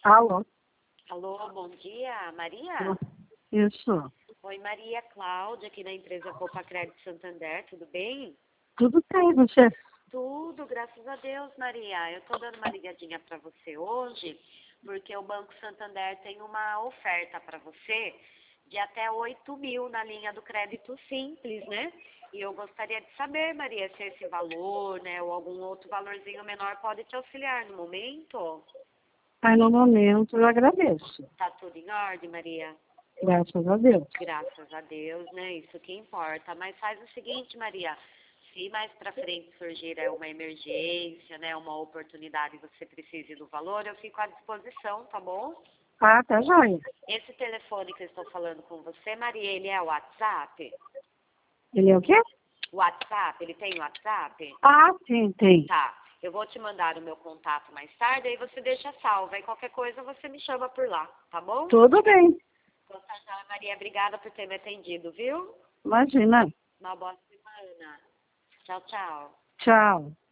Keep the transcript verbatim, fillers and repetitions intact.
Alô? Alô, bom dia, Maria? Isso. Oi, Maria Cláudia, aqui da empresa Copa Crédito Santander, tudo bem? Tudo bem, você? Tudo, graças a Deus, Maria. Eu tô dando uma ligadinha para você hoje, porque o Banco Santander tem uma oferta para você de até oito mil na linha do crédito simples, né? E eu gostaria de saber, Maria, se esse valor, né, ou algum outro valorzinho menor pode te auxiliar no momento. Aí no momento eu agradeço. Tá tudo em ordem, Maria? Graças a Deus. Graças a Deus, né? Isso que importa. Mas faz o seguinte, Maria, se mais para frente surgir é, uma emergência, né, uma oportunidade e você precise do valor, eu fico à disposição, tá bom? Ah, tá joia. Esse telefone que eu estou falando com você, Maria, ele é o WhatsApp? Ele é o quê? WhatsApp? Ele tem WhatsApp? Ah, sim, tem. Tá. Eu vou te mandar o meu contato mais tarde, aí você deixa salvo. Aí qualquer coisa você me chama por lá, tá bom? Tudo bem. Então, tá, já, Maria, obrigada por ter me atendido, viu? Imagina. Uma boa semana. Tchau, tchau. Tchau.